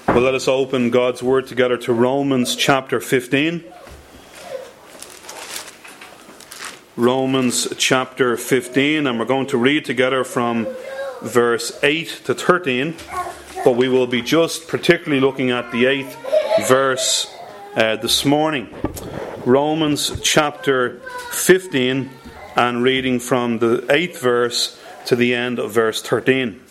Well, let us open God's Word together to Romans chapter 15. Romans chapter 15, and we're going to read together from verse 8 to 13, but we will be just particularly looking at the 8th verse this morning. Romans chapter 15, and reading from the 8th verse to the end of verse 13.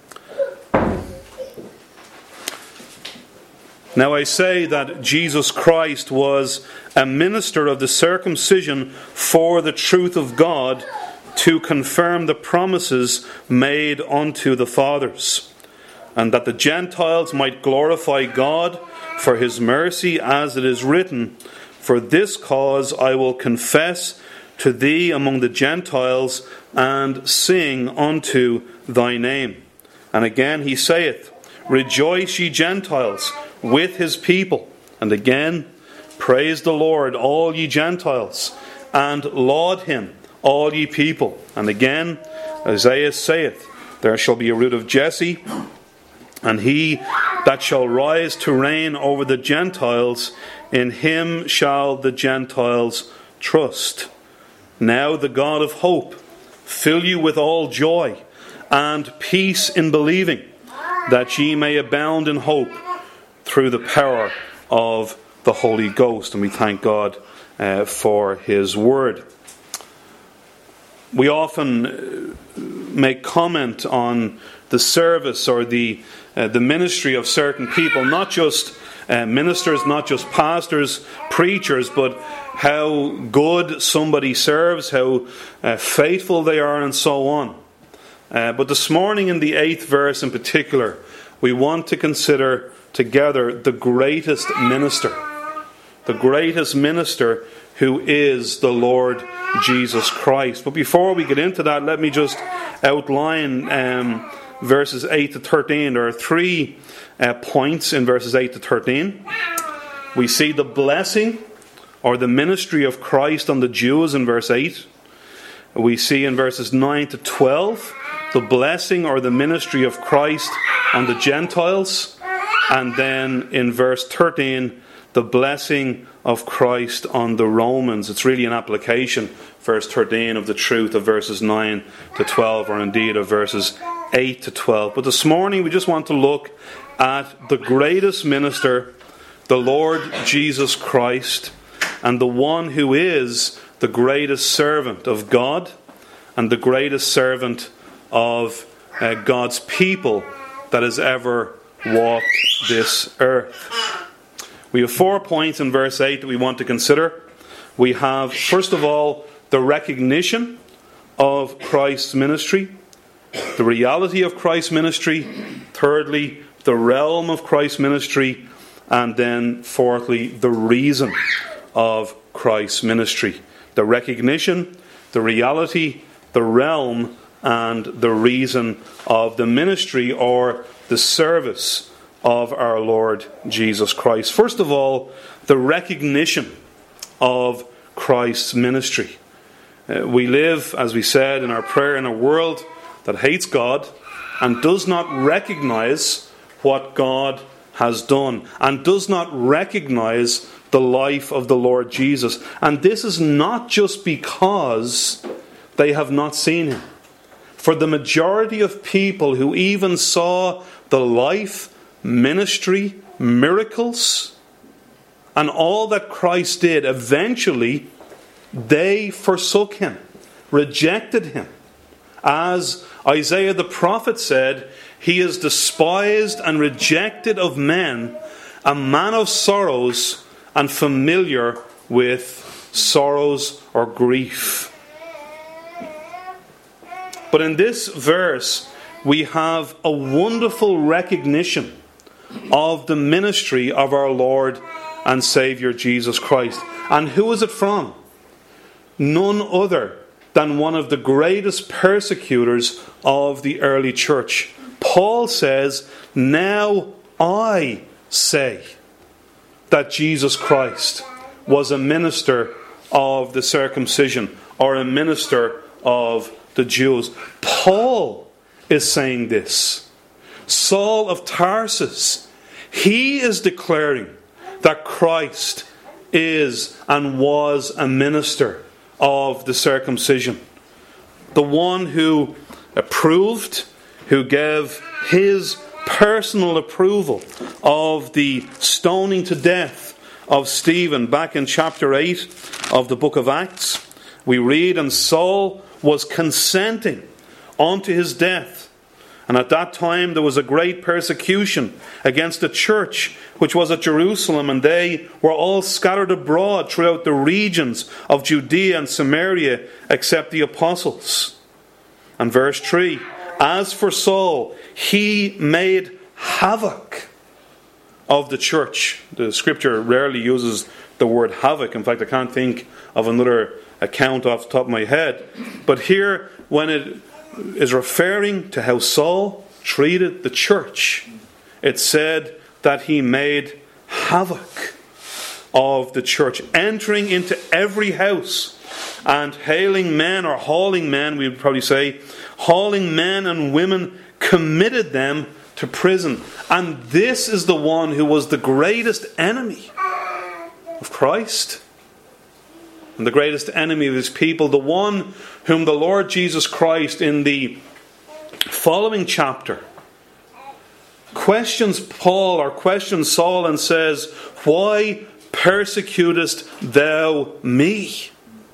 Now I say that Jesus Christ was a minister of the circumcision for the truth of God, to confirm the promises made unto the fathers, and that the Gentiles might glorify God for his mercy, as it is written, For this cause I will confess to thee among the Gentiles, and sing unto thy name. And again he saith, Rejoice, ye Gentiles, with his people. And again, praise the Lord, all ye Gentiles, and laud him, all ye people. And again, Isaiah saith, There shall be a root of Jesse, and he that shall rise to reign over the Gentiles, in him shall the Gentiles trust. Now the God of hope fill you with all joy and peace in believing, that ye may abound in hope through the power of the Holy Ghost. And we thank God for his word. We often make comment on the service or the ministry of certain people, not just ministers, not just pastors, preachers, but how good somebody serves, how faithful they are, and so on. But this morning, in the 8th verse in particular, we want to consider together the greatest minister who is the Lord Jesus Christ. But before we get into that, let me just outline verses 8 to 13. There are 3 points in verses 8 to 13. We see the blessing or the ministry of Christ on the Jews in verse 8. We see in verses 9 to 12 the blessing or the ministry of Christ on the Gentiles. And then in verse 13, the blessing of Christ on the Romans. It's really an application, verse 13, of the truth of verses 9 to 12, or indeed of verses 8 to 12. But this morning we just want to look at the greatest minister, the Lord Jesus Christ, and the one who is the greatest servant of God and the greatest servant of God's people that has ever walked this earth. We have 4 points in verse 8 that we want to consider. We have, first of all, the recognition of Christ's ministry, the reality of Christ's ministry, thirdly, the realm of Christ's ministry, and then fourthly, the reason of Christ's ministry. The recognition, the reality, the realm, and the reason of the ministry or the service of our Lord Jesus Christ. First of all, the recognition of Christ's ministry. We live, as we said in our prayer, in a world that hates God and does not recognize what God has done and does not recognize the life of the Lord Jesus. And this is not just because they have not seen him. For the majority of people who even saw the life, ministry, miracles, and all that Christ did, eventually they forsook him, rejected him. As Isaiah the prophet said, he is despised and rejected of men, a man of sorrows and familiar with sorrows or grief. But in this verse, we have a wonderful recognition of the ministry of our Lord and Saviour Jesus Christ. And who is it from? None other than one of the greatest persecutors of the early church. Paul says, Now I say that Jesus Christ was a minister of the circumcision, or a minister of the Jews. Paul is saying this. Saul of Tarsus, He is declaring that Christ is and was a minister of the circumcision. The one who approved, who gave his personal approval of the stoning to death of Stephen. Back in chapter 8 of the book of Acts, we read, and Saul was consenting unto his death. And at that time there was a great persecution against the church which was at Jerusalem, and they were all scattered abroad throughout the regions of Judea and Samaria, except the apostles. And verse 3, as for Saul, he made havoc of the church. The scripture rarely uses the word havoc. In fact, I can't think of another account off the top of my head. But here, when it is referring to how Saul treated the church, it said that he made havoc of the church, entering into every house and hailing men, or hauling men, we would probably say, hauling men and women, committed them to prison. And this is the one who was the greatest enemy of Christ and the greatest enemy of his people, the one whom the Lord Jesus Christ in the following chapter questions Paul, or questions Saul, and says, why persecutest thou me?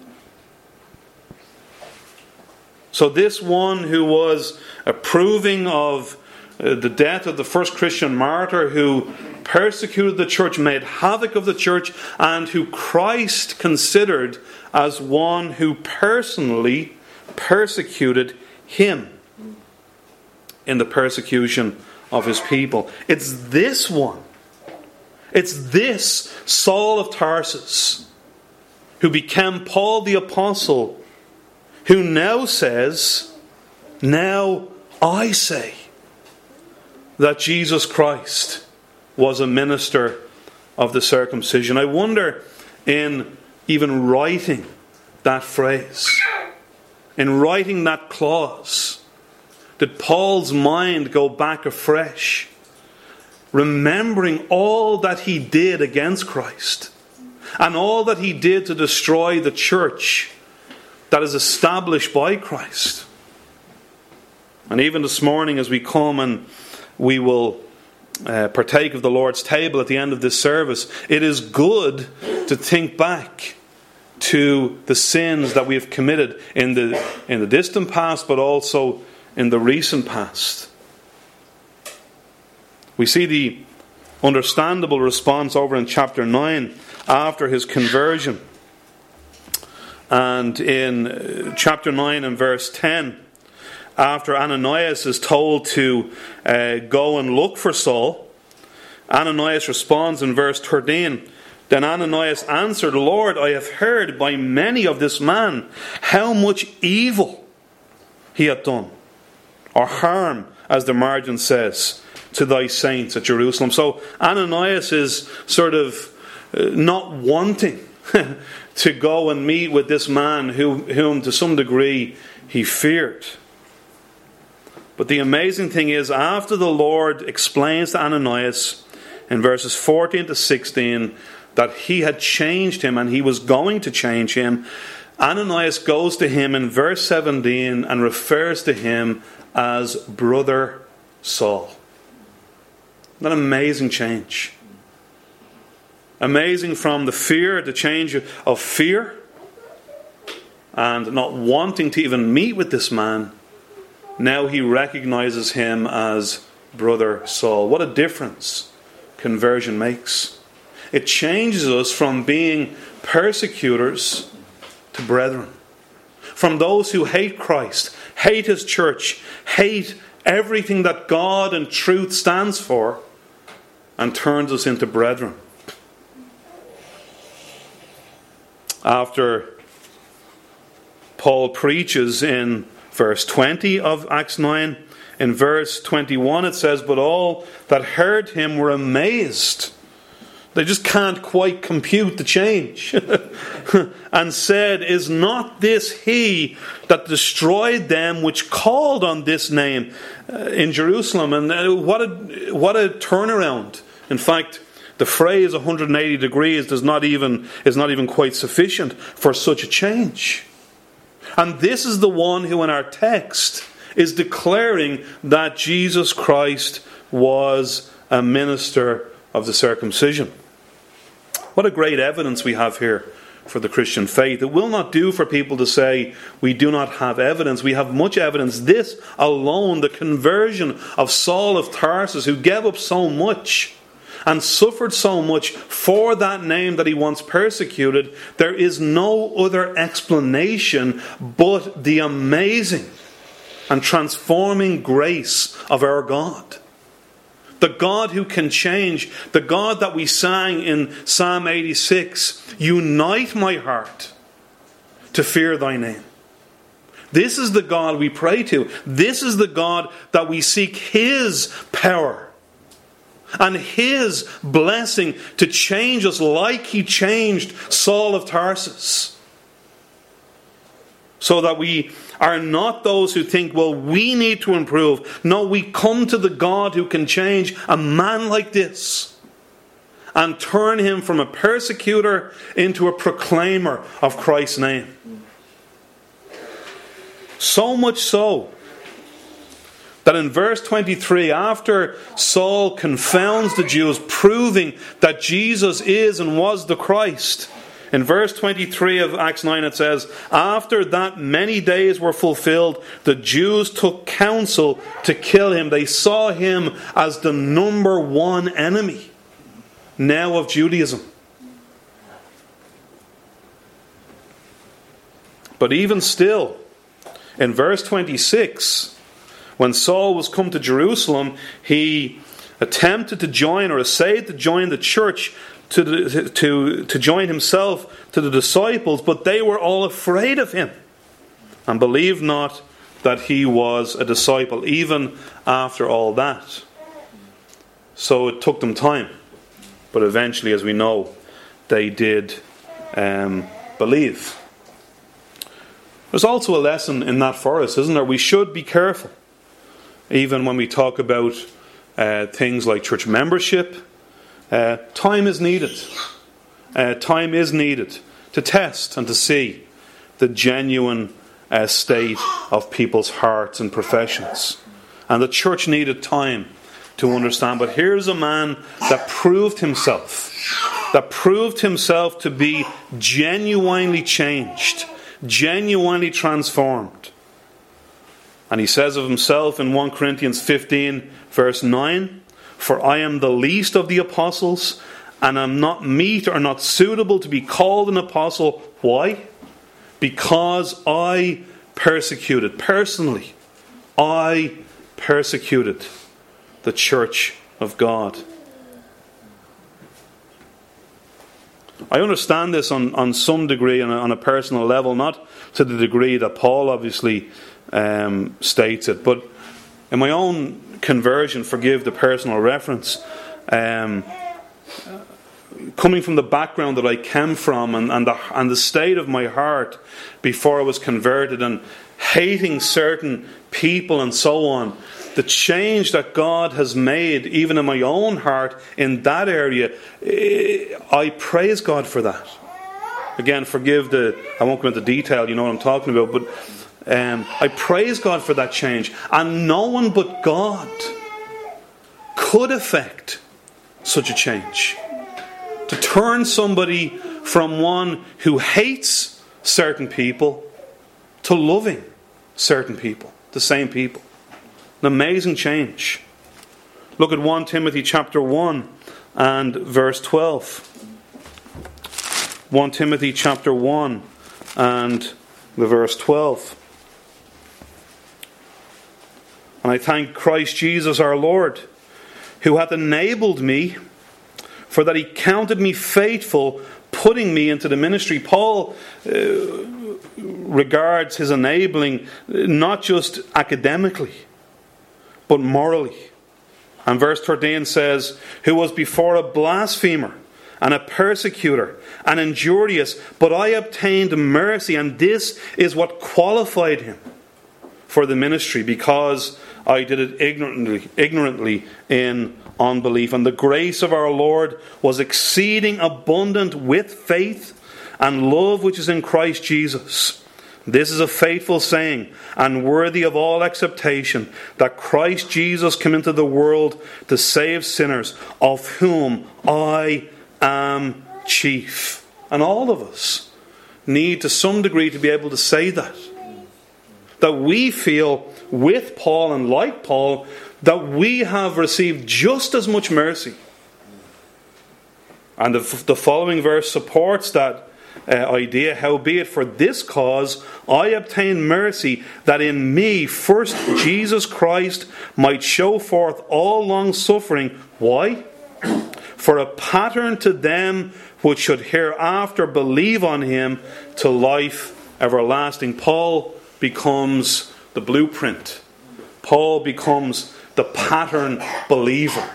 So this one who was approving of the death of the first Christian martyr, who persecuted the church, made havoc of the church, and who Christ considered as one who personally persecuted him in the persecution of his people. It's this one. It's this Saul of Tarsus who became Paul the Apostle, who now says, now I say that Jesus Christ was a minister of the circumcision. I wonder, in even writing that phrase, in writing that clause, did Paul's mind go back afresh, remembering all that he did against Christ and all that he did to destroy the church that is established by Christ? And even this morning, as we come and we will partake of the Lord's table at the end of this service, it is good to think back to the sins that we have committed in the distant past, but also in the recent past. We see the understandable response over in chapter 9 after his conversion. And in chapter 9 and verse 10, after Ananias is told to go and look for Saul, Ananias responds in verse 13, then Ananias answered, Lord, I have heard by many of this man how much evil he hath done, or harm, as the margin says, to thy saints at Jerusalem. So Ananias is sort of not wanting to go and meet with this man whom to some degree he feared. But the amazing thing is, after the Lord explains to Ananias in verses 14 to 16 that he had changed him and he was going to change him, Ananias goes to him in verse 17 and refers to him as Brother Saul. An amazing change. Amazing from the fear, the change of fear, and not wanting to even meet with this man. Now he recognizes him as Brother Saul. What a difference conversion makes. It changes us from being persecutors to brethren. From those who hate Christ, hate his church, hate everything that God and truth stands for, and turns us into brethren. After Paul preaches in verse 20 of Acts 9, in verse 21 it says, but all that heard him were amazed. They just can't quite compute the change. And said, is not this he that destroyed them which called on this name in Jerusalem? And what a turnaround In fact, the phrase 180 degrees is not even quite sufficient for such a change. And this is the one who in our text is declaring that Jesus Christ was a minister of the circumcision. What a great evidence we have here for the Christian faith. It will not do for people to say we do not have evidence. We have much evidence. This alone, the conversion of Saul of Tarsus, who gave up so much and suffered so much for that name that he once persecuted, there is no other explanation but the amazing and transforming grace of our God. The God who can change, the God that we sang in Psalm 86, unite my heart to fear thy name. This is the God we pray to. This is the God that we seek his power and his blessing to change us like he changed Saul of Tarsus. So that we are not those who think, well, we need to improve. No, we come to the God who can change a man like this and turn him from a persecutor into a proclaimer of Christ's name. So much so that in verse 23, after Saul confounds the Jews, proving that Jesus is and was the Christ, in verse 23 of Acts 9 it says, after that many days were fulfilled, the Jews took counsel to kill him. They saw him as the number one enemy now of Judaism. But even still, in verse 26, when Saul was come to Jerusalem, he attempted to join or essayed to join the church to join himself to the disciples, but they were all afraid of him and believed not that he was a disciple, even after all that. So it took them time, but eventually, as we know, they did believe. There's also a lesson in that for us, isn't there? We should be careful, even when we talk about things like church membership. Time is needed. Time is needed to test and to see the genuine state of people's hearts and professions. And the church needed time to understand. But here's a man that proved himself to be genuinely changed, genuinely transformed. And he says of himself in 1 Corinthians 15 verse 9, for I am the least of the apostles, and am not meet or not suitable to be called an apostle. Why? Because I persecuted, personally, I persecuted the church of God. I understand this on some degree and on a personal level, not to the degree that Paul obviously states it, but in my own conversion, forgive the personal reference, coming from the background that I came from and the state of my heart before I was converted and hating certain people and so on, the change that God has made even in my own heart in that area, I praise God for that. Again, I won't go into detail, you know what I'm talking about, but I praise God for that change. And no one but God could effect such a change. To turn somebody from one who hates certain people to loving certain people, the same people. An amazing change. Look at 1 Timothy chapter 1 and verse 12. 1 Timothy chapter 1 and the verse 12. And I thank Christ Jesus our Lord, who hath enabled me, for that he counted me faithful, putting me into the ministry. Paul regards his enabling not just academically, but morally. And verse 13 says, who was before a blasphemer and a persecutor and injurious, but I obtained mercy, and this is what qualified him for the ministry, because I did it ignorantly in unbelief. And the grace of our Lord was exceeding abundant with faith and love which is in Christ Jesus. This is a faithful saying and worthy of all acceptation, that Christ Jesus came into the world to save sinners, of whom I am chief. And all of us need to some degree to be able to say that. That we feel with Paul and like Paul that we have received just as much mercy. And the following verse supports that idea. Howbeit for this cause I obtain mercy, that in me first Jesus Christ might show forth all long suffering. Why? For a pattern to them which should hereafter believe on him to life everlasting. Paul becomes the blueprint. Paul becomes the pattern believer.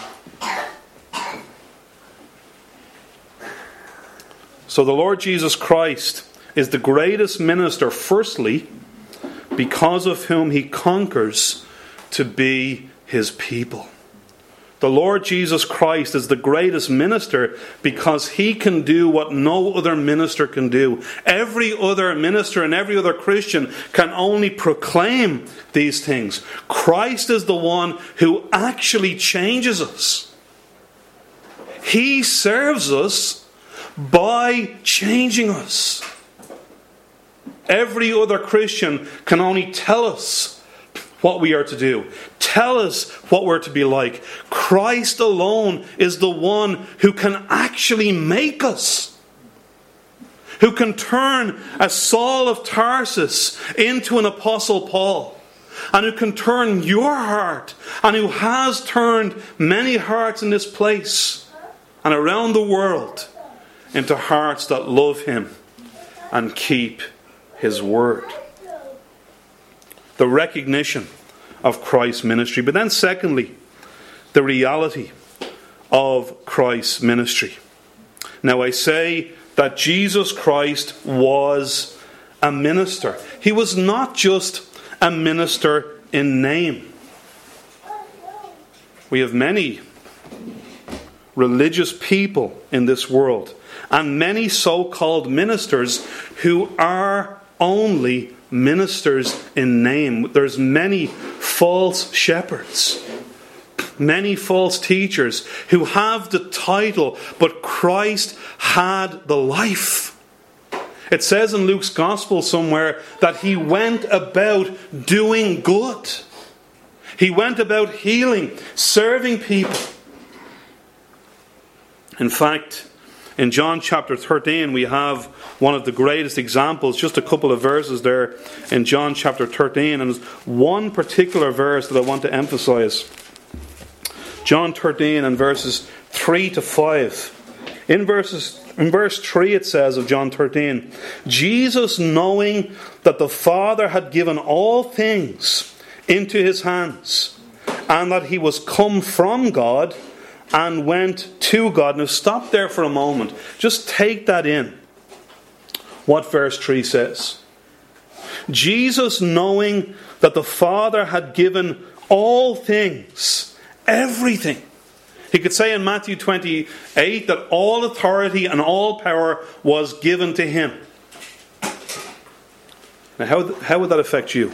So the Lord Jesus Christ is the greatest minister, firstly, because of whom he conquers to be his people. The Lord Jesus Christ is the greatest minister because he can do what no other minister can do. Every other minister and every other Christian can only proclaim these things. Christ is the one who actually changes us. He serves us by changing us. Every other Christian can only tell us what we are to do, tell us what we're to be like. Christ alone is the one who can actually make us, who can turn a Saul of Tarsus into an Apostle Paul, and who can turn your heart, and who has turned many hearts in this place and around the world into hearts that love him and keep his word. The recognition of Christ's ministry. But then secondly, the reality of Christ's ministry. Now I say that Jesus Christ was a minister. He was not just a minister in name. We have many religious people in this world, and many so-called ministers who are only ministers in name. There's many false shepherds, many false teachers who have the title, but Christ had the life. It says in Luke's Gospel somewhere that he went about doing good. He went about healing, serving people. In fact, in John chapter 13, we have one of the greatest examples, just a couple of verses there in John chapter 13. And there's one particular verse that I want to emphasize. John 13 and verses 3 to 5. In verse 3 it says of John 13, Jesus, knowing that the Father had given all things into his hands, and that he was come from God, and went to God. Now stop there for a moment. Just take that in. What verse 3 says. Jesus, knowing that the Father had given all things, everything. He could say in Matthew 28 that all authority and all power was given to him. Now how would that affect you?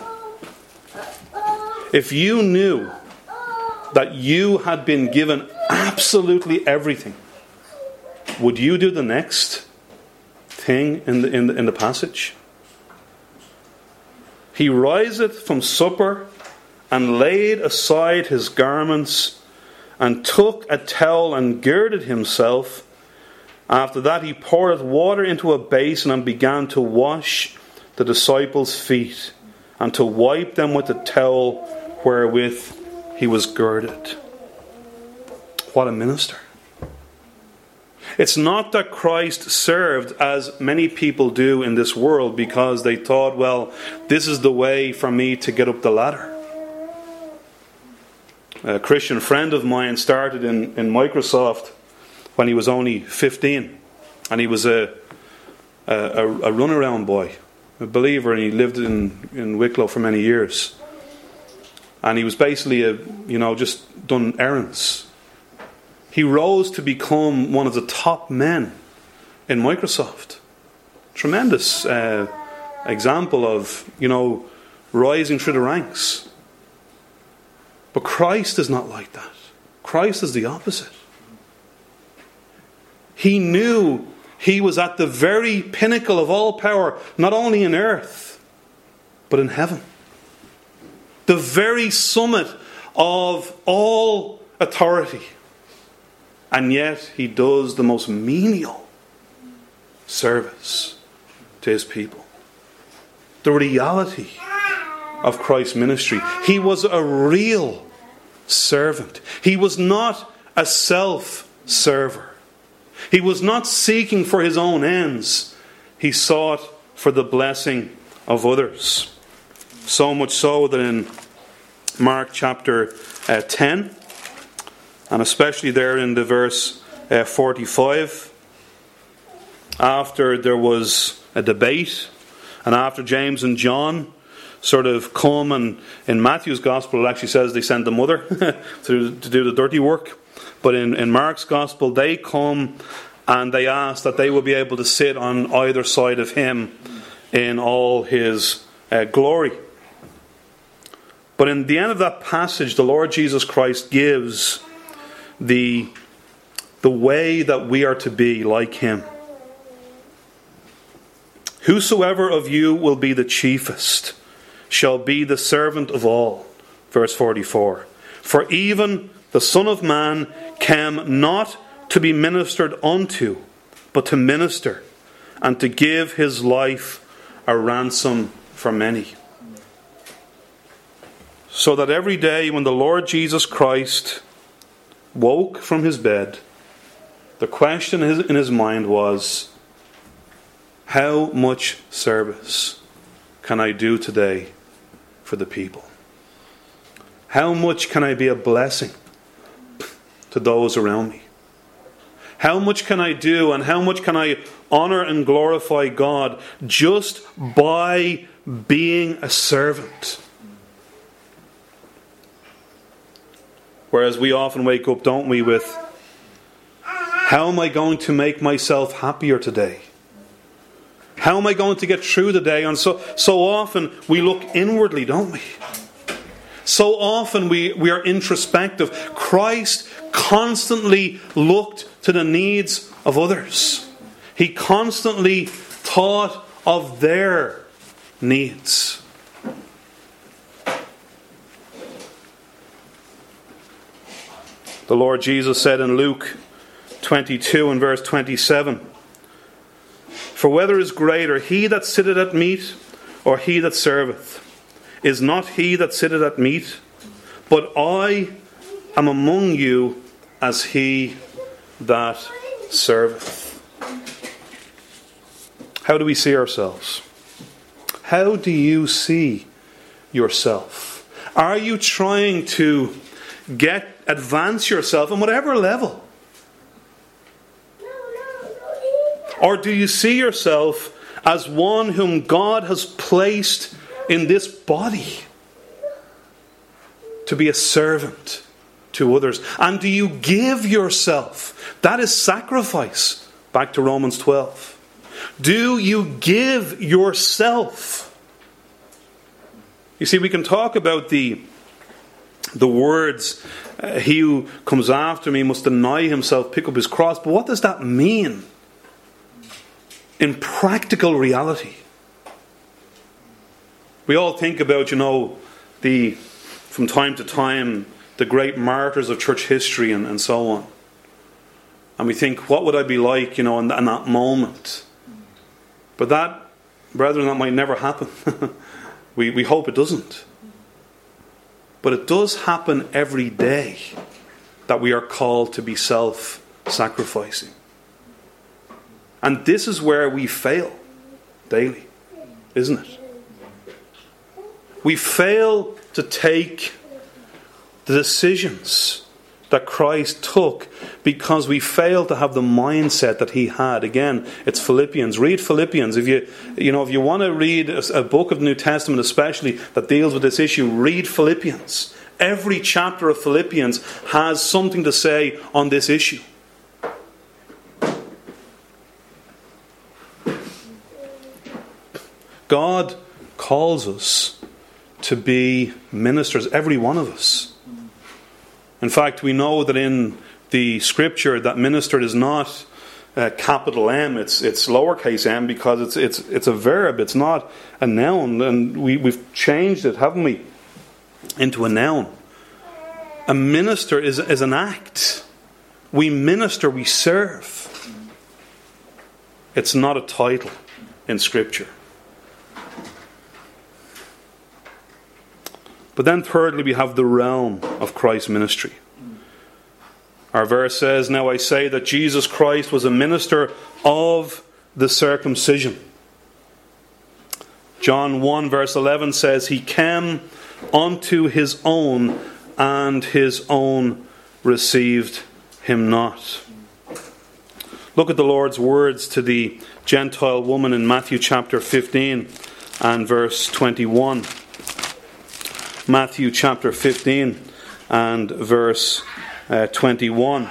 If you knew that you had been given absolutely everything, would you do the next thing in the passage? He riseth from supper, and laid aside his garments, and took a towel and girded himself. After that he poured water into a basin and began to wash the disciples' feet, and to wipe them with the towel wherewith he was girded. What a minister. It's not that Christ served as many people do in this world because they thought, well, this is the way for me to get up the ladder. A Christian friend of mine started in Microsoft when he was only 15. And he was a runaround boy, a believer, and he lived in Wicklow for many years. And he was basically just done errands He rose to become one of the top men in Microsoft. Tremendous example of, rising through the ranks. But Christ is not like that. Christ is the opposite. He knew he was at the very pinnacle of all power, not only in earth, but in heaven. The very summit of all authority. And yet he does the most menial service to his people. The reality of Christ's ministry. He was a real servant. He was not a self-server. He was not seeking for his own ends. He sought for the blessing of others. So much so that in Mark chapter 10, and especially there in the verse 45, after there was a debate, and after James and John sort of come, and in Matthew's gospel it actually says they sent the mother to do the dirty work. But in Mark's gospel they come and they ask that they will be able to sit on either side of him in all his glory. But in the end of that passage, the Lord Jesus Christ gives the way that we are to be like him. Whosoever of you will be the chiefest shall be the servant of all. Verse 44. For even the Son of Man came not to be ministered unto, but to minister, and to give his life a ransom for many. So that every day when the Lord Jesus Christ woke from his bed, the question in his mind was, how much service can I do today for the people? How much can I be a blessing to those around me? How much can I do, and how much can I honor and glorify God just by being a servant? Whereas we often wake up, don't we, with, how am I going to make myself happier today? How am I going to get through the day? And so often we look inwardly, don't we? So often we are introspective. Christ constantly looked to the needs of others. He constantly thought of their needs. The Lord Jesus said in Luke 22 and verse 27, For whether is greater, he that sitteth at meat, or he that serveth? Is not he that sitteth at meat? But I am among you as he that serveth. How do we see ourselves? How do you see yourself? Are you trying to advance yourself on whatever level? Or do you see yourself as one whom God has placed in this body to be a servant to others? And do you give yourself? That is sacrifice. Back to Romans 12. Do you give yourself? You see, we can talk about the words, he who comes after me must deny himself, pick up his cross. But what does that mean in practical reality? We all think about, from time to time, the great martyrs of church history and so on. And we think, what would I be like, in that moment? But that, brethren, that might never happen. We hope it doesn't. But it does happen every day that we are called to be self-sacrificing. And this is where we fail daily, isn't it? We fail to take the decisions that Christ took because we fail to have the mindset that he had. Again, it's Philippians. Read Philippians. If you want to read a book of the New Testament especially that deals with this issue, read Philippians. every chapter of Philippians has something to say on this issue. God calls us to be ministers, every one of us. In fact, we know that in the Scripture that minister is not capital M, it's lowercase m, because it's a verb, it's not a noun, and we've changed it, haven't we, into a noun. A minister is an act. We minister, we serve. It's not a title in Scripture. But then thirdly, we have the realm of Christ's ministry. Our verse says, "Now I say that Jesus Christ was a minister of the circumcision." John 1 verse 11 says, "He came unto his own, and his own received him not." Look at the Lord's words to the Gentile woman in Matthew chapter 15 and verse 21. Matthew chapter 15 and verse 21.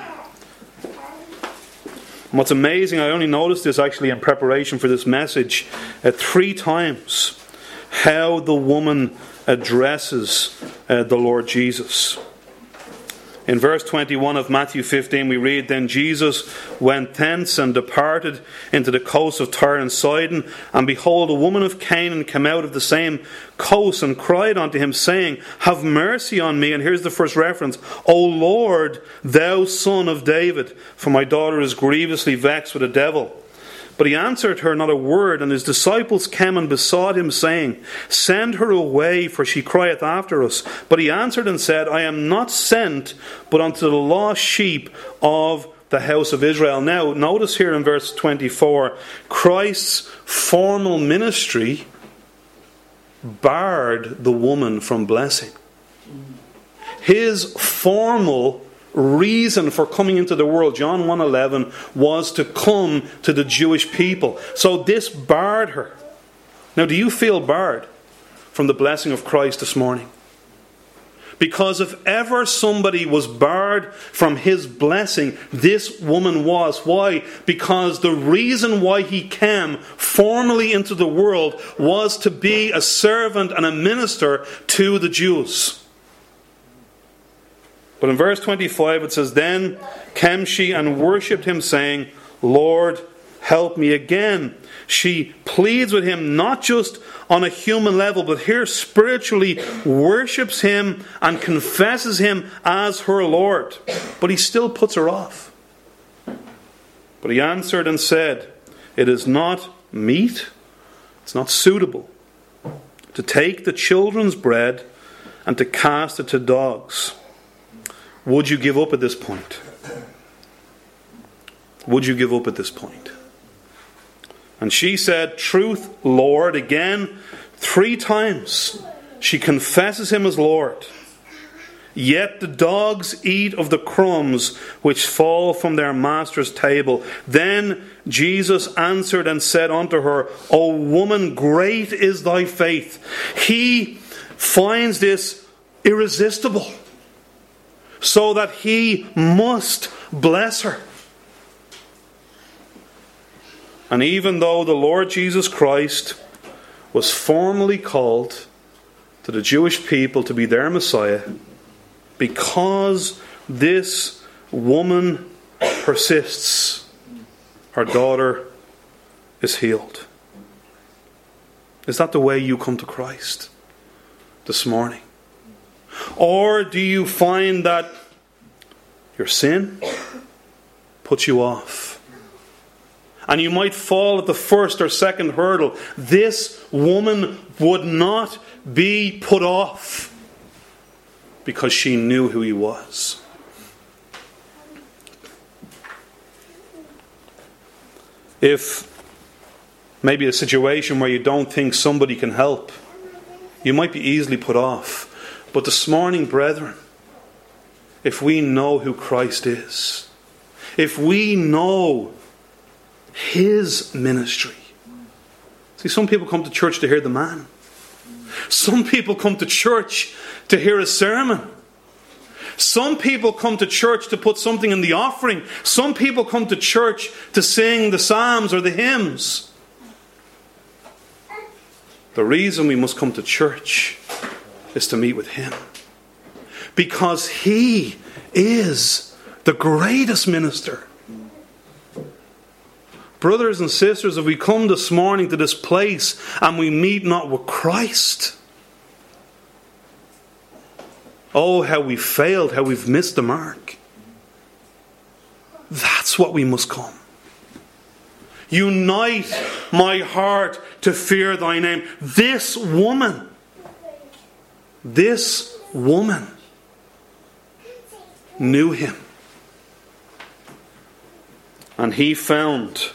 And what's amazing, I only noticed this actually in preparation for this message, 3 times how the woman addresses the Lord Jesus. In verse 21 of Matthew 15 we read, "Then Jesus went thence and departed into the coast of Tyre and Sidon, and behold, a woman of Canaan came out of the same coast and cried unto him, saying, Have mercy on me." And here's the first reference, "O Lord, thou Son of David, for my daughter is grievously vexed with a devil." But he answered her not a word, and his disciples came and besought him, saying, "Send her away, for she crieth after us." But he answered and said, "I am not sent, but unto the lost sheep of the house of Israel." Now, notice here in verse 24, Christ's formal ministry barred the woman from blessing. His formal reason for coming into the world, John 1:11, was to come to the Jewish people. So this barred her. Now, do you feel barred from the blessing of Christ this morning? Because if ever somebody was barred from his blessing, this woman was. Why? Because the reason why he came formally into the world was to be a servant and a minister to the Jews. But in verse 25 it says, "Then came she and worshipped him, saying, Lord, help me." Again, she pleads with him, not just on a human level, but here spiritually worships him and confesses him as her Lord. But he still puts her off. But he answered and said, "It is not meet, it's not suitable, to take the children's bread and to cast it to dogs." Would you give up at this point? Would you give up at this point? And she said, "Truth, Lord." Again, 3 times she confesses him as Lord. "Yet the dogs eat of the crumbs which fall from their master's table." Then Jesus answered and said unto her, "O woman, great is thy faith." He finds this irresistible, so that he must bless her. And even though the Lord Jesus Christ was formally called to the Jewish people to be their Messiah, because this woman persists, her daughter is healed. Is that the way you come to Christ this morning? Or do you find that your sin puts you off? And you might fall at the first or second hurdle. This woman would not be put off because she knew who he was. If maybe a situation where you don't think somebody can help, you might be easily put off. But this morning, brethren, if we know who Christ is, if we know his ministry. See, some people come to church to hear the man. Some people come to church to hear a sermon. Some people come to church to put something in the offering. Some people come to church to sing the psalms or the hymns. The reason we must come to church is to meet with Him. Because He is the greatest minister. Brothers and sisters, if we come this morning to this place and we meet not with Christ, oh, how we failed, how we've missed the mark. That's what we must come. Unite my heart to fear thy name. This woman knew Him. And he found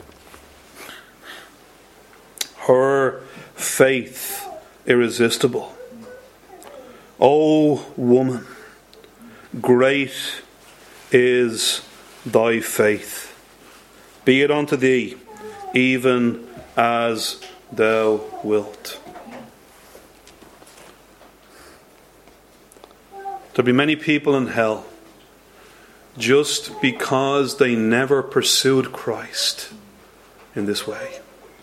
her faith irresistible. O woman, great is thy faith. Be it unto thee, even as thou wilt. There'll be many people in hell just because they never pursued Christ in this way.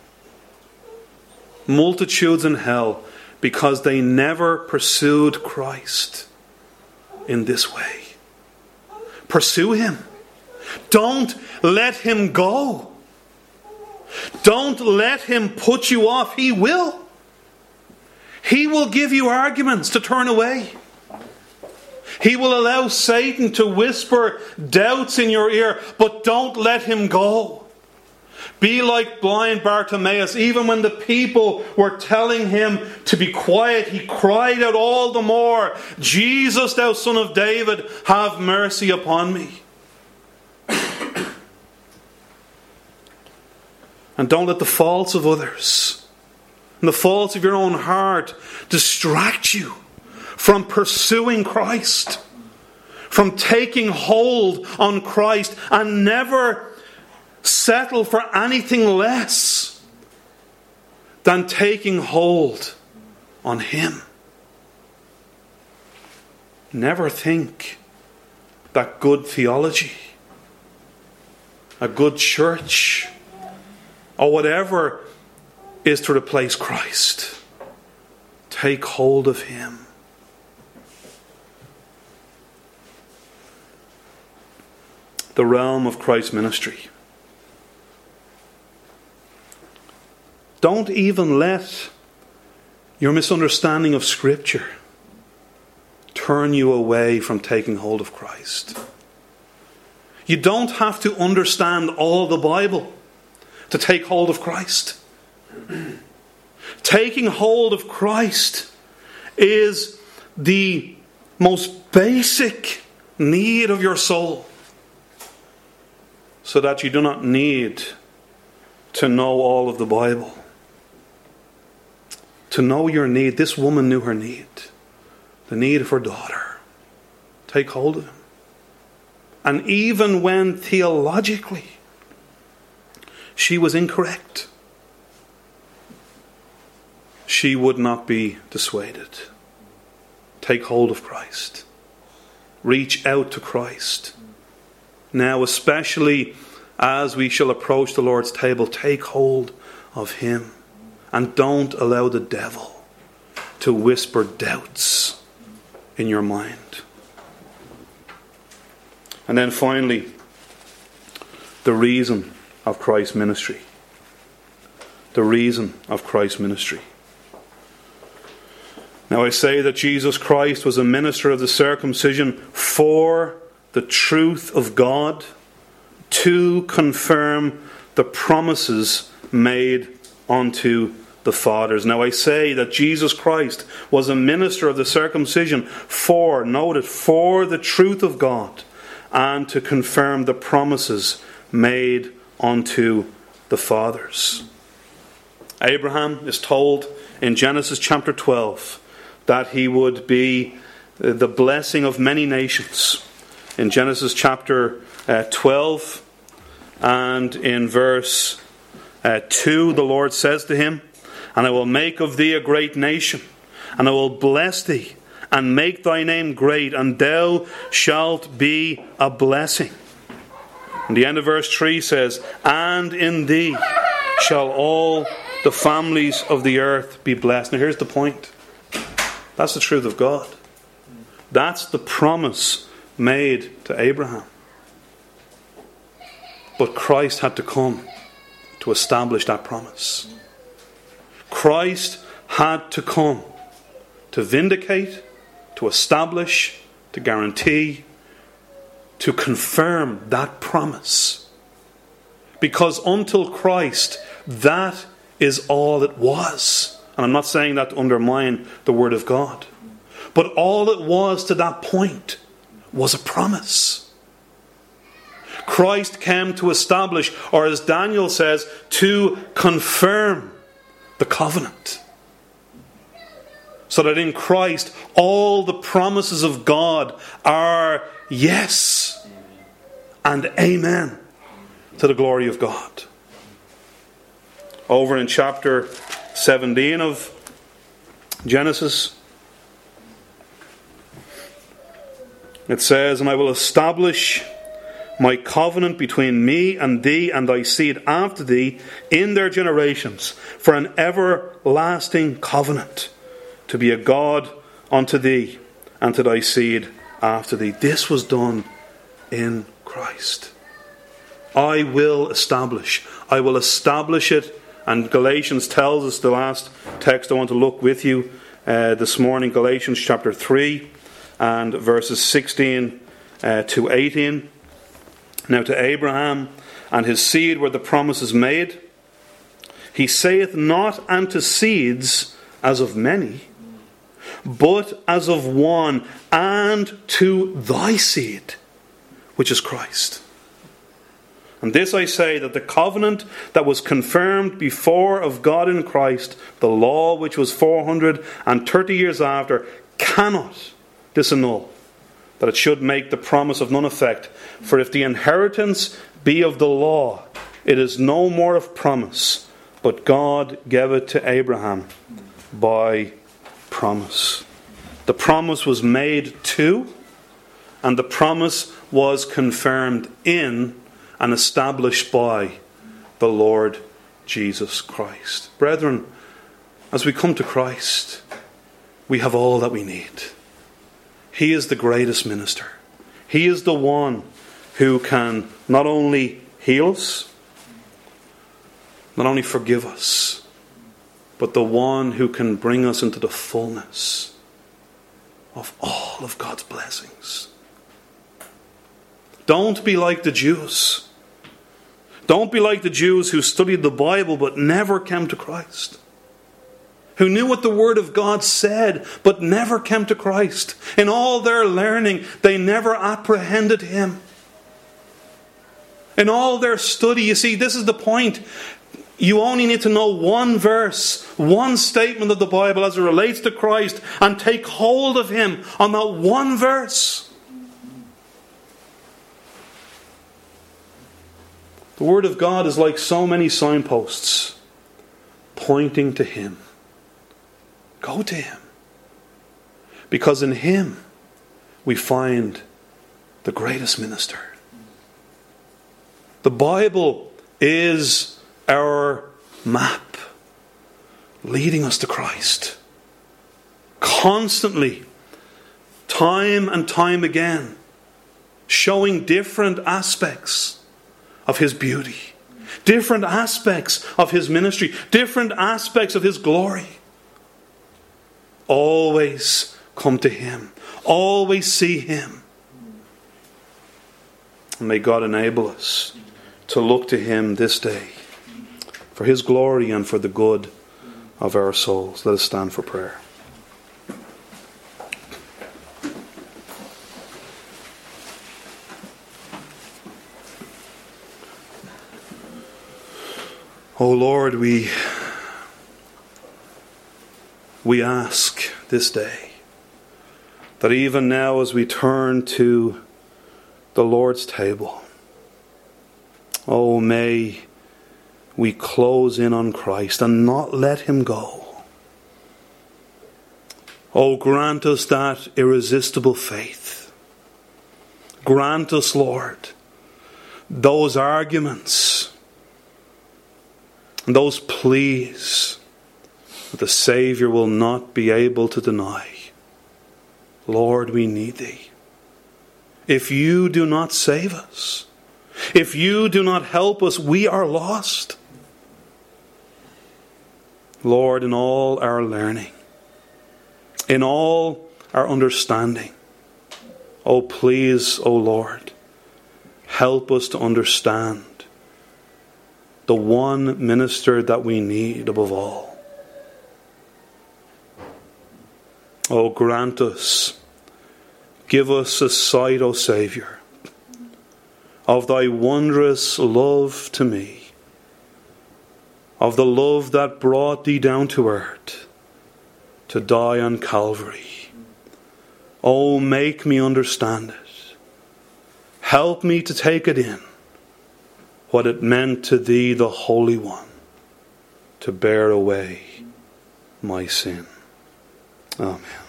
Multitudes in hell because they never pursued Christ in this way. Pursue Him. Don't let Him go. Don't let Him put you off. He will. He will give you arguments to turn away. He will allow Satan to whisper doubts in your ear, but don't let him go. Be like blind Bartimaeus. Even when the people were telling him to be quiet, he cried out all the more, Jesus, thou Son of David, have mercy upon me. And don't let the faults of others and the faults of your own heart distract you from pursuing Christ, from taking hold on Christ, and never settle for anything less than taking hold on Him. Never think that good theology, a good church, or whatever is to replace Christ. Take hold of Him. The realm of Christ's ministry. Don't even let your misunderstanding of Scripture turn you away from taking hold of Christ. You don't have to understand all the Bible to take hold of Christ. Taking hold of Christ is the most basic need of your soul, so that you do not need to know all of the Bible. To know your need. This woman knew her need. The need of her daughter. Take hold of Him. And even when theologically she was incorrect, she would not be dissuaded. Take hold of Christ. Reach out to Christ. Now, especially as we shall approach the Lord's table, take hold of Him. And don't allow the devil to whisper doubts in your mind. And then finally, the reason of Christ's ministry. The reason of Christ's ministry. Now I say that Jesus Christ was a minister of the circumcision for the truth of God, to confirm the promises made unto the fathers. Now I say that Jesus Christ was a minister of the circumcision for the truth of God, and to confirm the promises made unto the fathers. Abraham is told in Genesis chapter 12 that he would be the blessing of many nations. In Genesis chapter 12 and in verse 2, the Lord says to him, "And I will make of thee a great nation, and I will bless thee, and make thy name great, and thou shalt be a blessing. And the end of verse 3 says, and in thee shall all the families of the earth be blessed. Now here's the point. That's the truth of God. That's the promise made to Abraham. But Christ had to come to establish that promise. Christ had to come to vindicate, to establish, to guarantee, to confirm that promise. Because until Christ, that is all it was. And I'm not saying that to undermine the Word of God. But all it was to that point was a promise. Christ came to establish, or as Daniel says, to confirm the covenant. So that in Christ, all the promises of God are yes and amen to the glory of God. Over in chapter 17 of Genesis, it says, and I will establish my covenant between me and thee and thy seed after thee in their generations for an everlasting covenant, to be a God unto thee and to thy seed after thee. This was done in Christ. I will establish it. And Galatians tells us, the last text I want to look with you this morning, Galatians chapter 3 and verses 16 to 18. Now to Abraham and his seed were the promises made. He saith not unto seeds as of many, but as of one, and to thy seed, which is Christ. And this I say, that the covenant that was confirmed before of God in Christ, the law which was 430 years after, cannot disannul, that it should make the promise of none effect. For if the inheritance be of the law, it is no more of promise, but God gave it to Abraham by promise. The promise was made to, and the promise was confirmed in and established by the Lord Jesus Christ. Brethren, as we come to Christ, we have all that we need. He is the greatest minister. He is the one who can not only heal us, not only forgive us, but the one who can bring us into the fullness of all of God's blessings. Don't be like the Jews. Don't be like the Jews who studied the Bible but never came to Christ. Who knew what the Word of God said but never came to Christ. In all their learning, they never apprehended Him. In all their study, you see, this is the point. You only need to know one verse, one statement of the Bible as it relates to Christ, and take hold of Him on that one verse. The Word of God is like so many signposts pointing to Him. Go to Him. Because in Him we find the greatest minister. The Bible is our map leading us to Christ. Constantly, time and time again, showing different aspects of His beauty, different aspects of His ministry, different aspects of His glory. Always come to Him. Always see Him. And may God enable us to look to Him this day for His glory and for the good of our souls. Let us stand for prayer. O Lord, we ask this day that even now as we turn to the Lord's table, oh, may we close in on Christ and not let Him go. Oh, grant us that irresistible faith. Grant us, Lord, those arguments and those pleas that the Saviour will not be able to deny. Lord, we need Thee. If You do not save us, if You do not help us, we are lost. Lord, in all our learning, in all our understanding, oh please, oh Lord, help us to understand the one minister that we need above all. Oh, grant us, give us a sight, O Saviour, of Thy wondrous love to me, of the love that brought Thee down to earth to die on Calvary. Oh, make me understand it. Help me to take it in, what it meant to Thee, the Holy One, to bear away my sin. Amen.